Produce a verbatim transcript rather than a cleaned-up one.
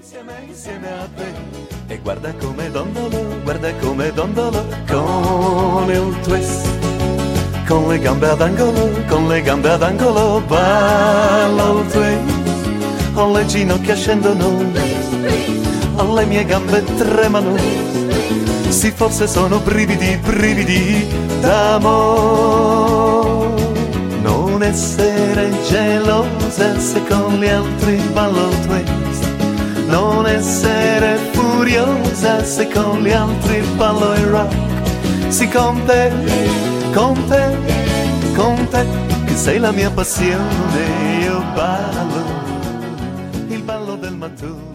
Insieme, insieme a te. E guarda come dondolo, guarda come dondolo, con il twist. Con le gambe ad angolo, con le gambe ad angolo, balla il twist. Ho le ginocchia scendono, ho le mie gambe tremano. Sì, forse sono brividi, brividi d'amore. Non essere gelosa se con gli altri ballo il twist. Non essere furiosa se con gli altri ballo il rock. Sì, con te, con te, con te, che sei la mia passione. Io ballo il ballo del mattone.